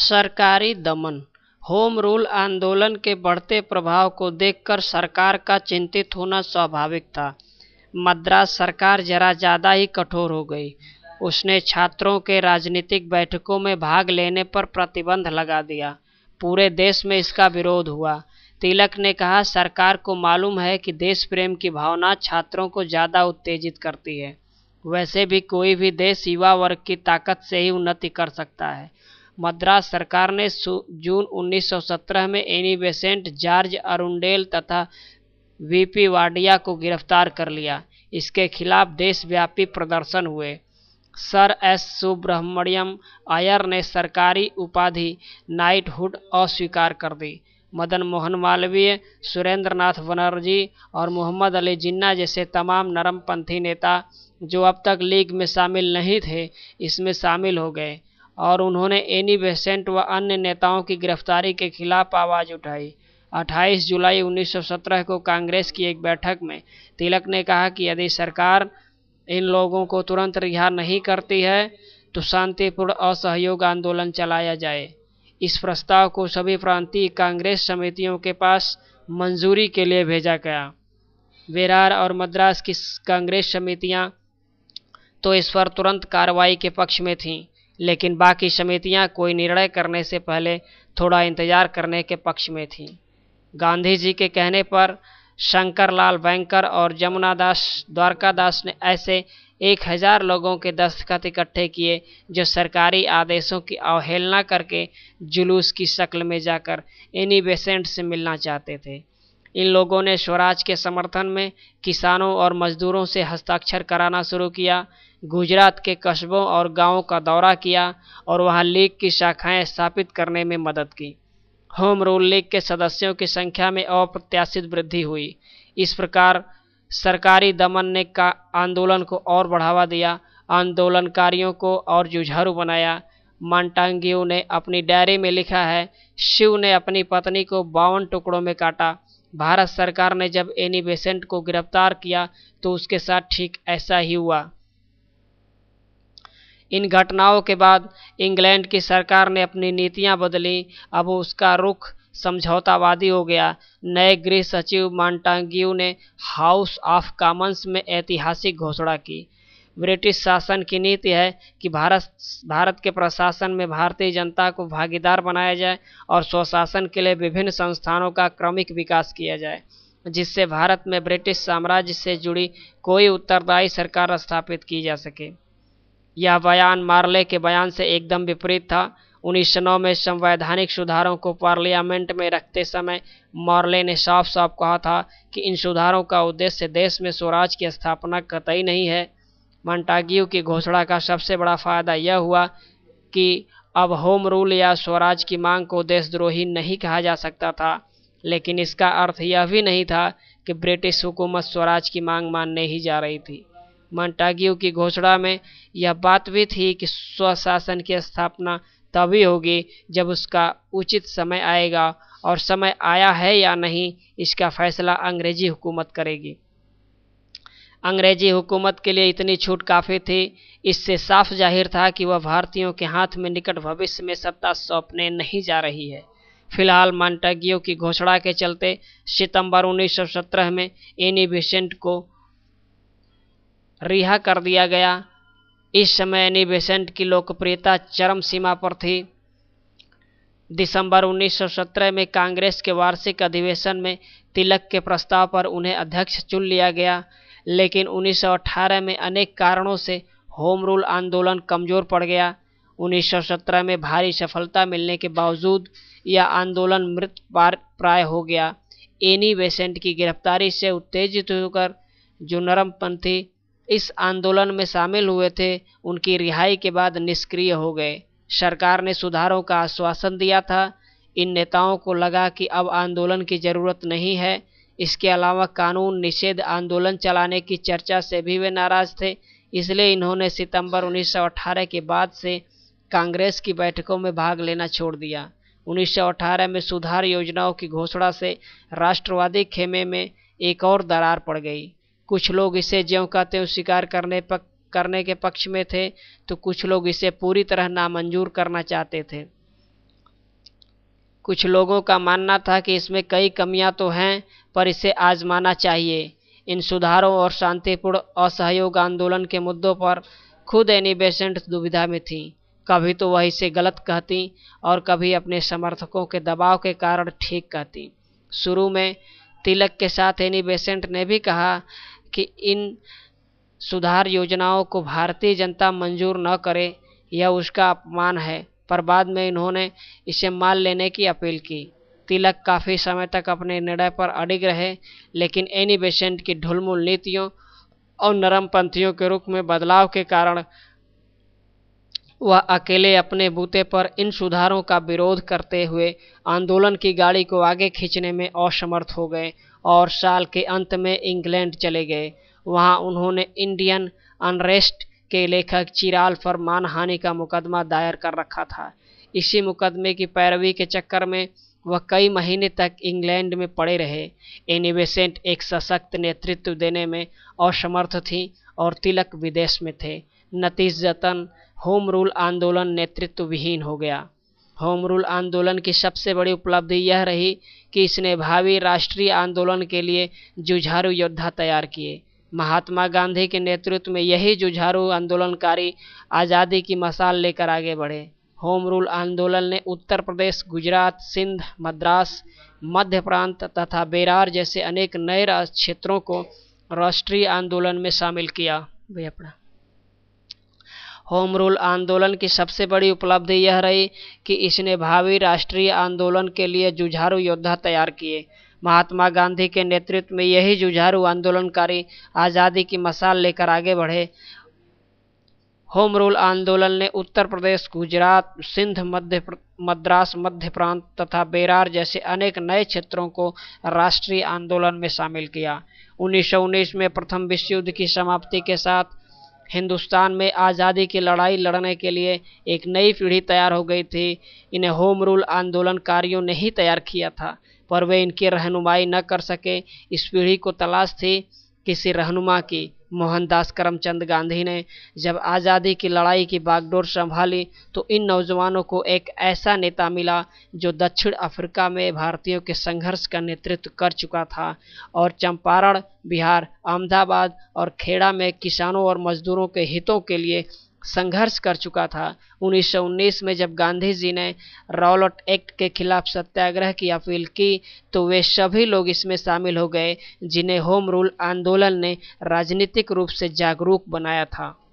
सरकारी दमन। Home rule आंदोलन के बढ़ते प्रभाव को देखकर सरकार का चिंतित होना स्वाभाविक था। मद्रास सरकार जरा ज़्यादा ही कठोर हो गई। उसने छात्रों के राजनीतिक बैठकों में भाग लेने पर प्रतिबंध लगा दिया। पूरे देश में इसका विरोध हुआ। तिलक ने कहा, सरकार को मालूम है कि देश प्रेम की भावना छात्रों को ज़्यादा उत्तेजित करती है। वैसे भी कोई भी देश युवा वर्ग की ताकत से ही उन्नति कर सकता है। मद्रास सरकार ने जून 1917 में एनी बेसेंट, जॉर्ज अरुंडेल तथा वीपी वाडिया को गिरफ्तार कर लिया। इसके खिलाफ देशव्यापी प्रदर्शन हुए। सर एस सुब्रह्मण्यम अय्यर ने सरकारी उपाधि नाइटहुड अस्वीकार कर दी। मदन मोहन मालवीय, सुरेंद्र नाथ बनर्जी और मोहम्मद अली जिन्ना जैसे तमाम नरमपंथी नेता जो अब तक लीग में शामिल नहीं थे, इसमें शामिल हो गए और उन्होंने एनी बेसेंट व अन्य नेताओं की गिरफ्तारी के खिलाफ आवाज़ उठाई। 28 जुलाई 1917 को कांग्रेस की एक बैठक में तिलक ने कहा कि यदि सरकार इन लोगों को तुरंत रिहा नहीं करती है तो शांतिपूर्ण असहयोग आंदोलन चलाया जाए। इस प्रस्ताव को सभी प्रांतीय कांग्रेस समितियों के पास मंजूरी के लिए भेजा गया। बेरार और मद्रास की कांग्रेस समितियां तो इस पर तुरंत कार्रवाई के पक्ष में थीं, लेकिन बाकी समितियां कोई निर्णय करने से पहले थोड़ा इंतजार करने के पक्ष में थीं। गांधी जी के कहने पर शंकरलाल बैंकर और जमुनादास द्वारकादास ने ऐसे 1000 लोगों के दस्तखत इकट्ठे किए जो सरकारी आदेशों की अवहेलना करके जुलूस की शक्ल में जाकर एनी बेसेंट से मिलना चाहते थे। इन लोगों ने स्वराज के समर्थन में किसानों और मजदूरों से हस्ताक्षर कराना शुरू किया। गुजरात के कस्बों और गांवों का दौरा किया और वहां लीग की शाखाएं स्थापित करने में मदद की। होम रूल लीग के सदस्यों की संख्या में अप्रत्याशित वृद्धि हुई। इस प्रकार सरकारी दमन ने आंदोलन को और बढ़ावा दिया, आंदोलनकारियों को और जुझारू बनाया। मॉन्टाग्यू ने अपनी डायरी में लिखा है, शिव ने अपनी पत्नी को 52 टुकड़ों में काटा। भारत सरकार ने जब एनी बेसेंट को गिरफ्तार किया तो उसके साथ ठीक ऐसा ही हुआ। इन घटनाओं के बाद इंग्लैंड की सरकार ने अपनी नीतियां बदली। अब उसका रुख समझौतावादी हो गया। नए गृह सचिव मॉन्टाग्यू ने हाउस ऑफ कॉमन्स में ऐतिहासिक घोषणा की। ब्रिटिश शासन की नीति है कि भारत के प्रशासन में भारतीय जनता को भागीदार बनाया जाए और स्वशासन के लिए विभिन्न संस्थानों का क्रमिक विकास किया जाए, जिससे भारत में ब्रिटिश साम्राज्य से जुड़ी कोई उत्तरदायी सरकार स्थापित की जा सके। यह बयान मार्ले के बयान से एकदम विपरीत था। 1909 में संवैधानिक सुधारों को पार्लियामेंट में रखते समय मार्ले ने साफ साफ कहा था कि इन सुधारों का उद्देश्य देश में स्वराज की स्थापना कतई नहीं है। मॉन्टाग्यू की घोषणा का सबसे बड़ा फायदा यह हुआ कि अब होम रूल या स्वराज की मांग को देशद्रोही नहीं कहा जा सकता था, लेकिन इसका अर्थ यह भी नहीं था कि ब्रिटिश हुकूमत स्वराज की मांग मानने ही जा रही थी। मॉन्टाग्यू की घोषणा में यह बात भी थी कि स्वशासन की स्थापना तभी होगी जब उसका उचित समय आएगा, और समय आया है या नहीं इसका फैसला अंग्रेजी हुकूमत करेगी। अंग्रेजी हुकूमत के लिए इतनी छूट काफ़ी थी। इससे साफ जाहिर था कि वह भारतीयों के हाथ में निकट भविष्य में सत्ता सौंपने नहीं जा रही है। फिलहाल मॉन्टाग्यू की घोषणा के चलते सितंबर 1917 में एनी बेसेंट को रिहा कर दिया गया। इस समय एनी बेसेंट की लोकप्रियता चरम सीमा पर थी। दिसंबर 1917 में कांग्रेस के वार्षिक अधिवेशन में तिलक के प्रस्ताव पर उन्हें अध्यक्ष चुन लिया गया, लेकिन 1918 में अनेक कारणों से होम रूल आंदोलन कमज़ोर पड़ गया। 1917 में भारी सफलता मिलने के बावजूद यह आंदोलन मृत प्राय हो गया। एनी बेसेंट की गिरफ्तारी से उत्तेजित होकर जो नरमपंथी इस आंदोलन में शामिल हुए थे, उनकी रिहाई के बाद निष्क्रिय हो गए। सरकार ने सुधारों का आश्वासन दिया था। इन नेताओं को लगा कि अब आंदोलन की ज़रूरत नहीं है। इसके अलावा कानून निषेध आंदोलन चलाने की चर्चा से भी वे नाराज थे। इसलिए इन्होंने सितंबर 1918 के बाद से कांग्रेस की बैठकों में भाग लेना छोड़ दिया। 1918 में सुधार योजनाओं की घोषणा से राष्ट्रवादी खेमे में एक और दरार पड़ गई। कुछ लोग इसे ज्यों का त्यों स्वीकार करने के पक्ष में थे, तो कुछ लोग इसे पूरी तरह नामंजूर करना चाहते थे। कुछ लोगों का मानना था कि इसमें कई कमियां तो हैं, पर इसे आजमाना चाहिए। इन सुधारों और शांतिपूर्ण असहयोग आंदोलन के मुद्दों पर खुद एनी बेसेंट दुविधा में थी। कभी तो वह इसे गलत कहती और कभी अपने समर्थकों के दबाव के कारण ठीक कहती। शुरू में तिलक के साथ एनी बेसेंट ने भी कहा कि इन सुधार योजनाओं को भारतीय जनता मंजूर न करे, यह उसका अपमान है, पर बाद में इन्होंने इसे मान लेने की अपील की। तिलक काफ़ी समय तक अपने निर्णय पर अडिग रहे, लेकिन एनी बेसेंट की ढुलमुल नीतियों और नरमपंथियों के रुख में बदलाव के कारण वह अकेले अपने बूते पर इन सुधारों का विरोध करते हुए आंदोलन की गाड़ी को आगे खींचने में असमर्थ हो गए और साल के अंत में इंग्लैंड चले गए। वहां उन्होंने इंडियन अनरेस्ट के लेखक चिराल पर मानहानि का मुकदमा दायर कर रखा था। इसी मुकदमे की पैरवी के चक्कर में वह कई महीने तक इंग्लैंड में पड़े रहे। एनी बेसेंट एक सशक्त नेतृत्व देने में असमर्थ थी और तिलक विदेश में थे। नतीजतन होम रूल आंदोलन नेतृत्व विहीन हो गया। होम रूल आंदोलन की सबसे बड़ी उपलब्धि यह रही कि इसने भावी राष्ट्रीय आंदोलन के लिए जुझारू योद्धा तैयार किए। महात्मा गांधी के नेतृत्व में यही जुझारू आंदोलनकारी आज़ादी की मशाल लेकर आगे बढ़े। होम रूल आंदोलन ने उत्तर प्रदेश, गुजरात, सिंध, मद्रास, मध्य प्रांत तथा बेरार जैसे अनेक नए क्षेत्रों को राष्ट्रीय आंदोलन में शामिल किया। होम रूल आंदोलन की सबसे बड़ी उपलब्धि यह रही कि इसने भावी राष्ट्रीय आंदोलन के लिए जुझारू योद्धा तैयार किए। महात्मा गांधी के नेतृत्व में यही जुझारू आंदोलनकारी आज़ादी की मशाल लेकर आगे बढ़े। होम रूल आंदोलन ने उत्तर प्रदेश, गुजरात, सिंध, मद्रास, मध्य प्रांत तथा बेरार जैसे अनेक नए क्षेत्रों को राष्ट्रीय आंदोलन में शामिल किया। 1919 में प्रथम विश्व युद्ध की समाप्ति के साथ हिंदुस्तान में आज़ादी की लड़ाई लड़ने के लिए एक नई पीढ़ी तैयार हो गई थी। इन्हें होम रूल आंदोलनकारियों ने ही तैयार किया था, पर वे इनकी रहनुमाई न कर सके। इस पीढ़ी को तलाश थी किसी रहनुमा की। मोहनदास करमचंद गांधी ने जब आज़ादी की लड़ाई की बागडोर संभाली तो इन नौजवानों को एक ऐसा नेता मिला जो दक्षिण अफ्रीका में भारतीयों के संघर्ष का नेतृत्व कर चुका था और चंपारण, बिहार, अहमदाबाद और खेड़ा में किसानों और मजदूरों के हितों के लिए संघर्ष कर चुका था। 1919 में जब गांधी जी ने रॉलेट एक्ट के खिलाफ सत्याग्रह की अपील की तो वे सभी लोग इसमें शामिल हो गए जिन्हें होम रूल आंदोलन ने राजनीतिक रूप से जागरूक बनाया था।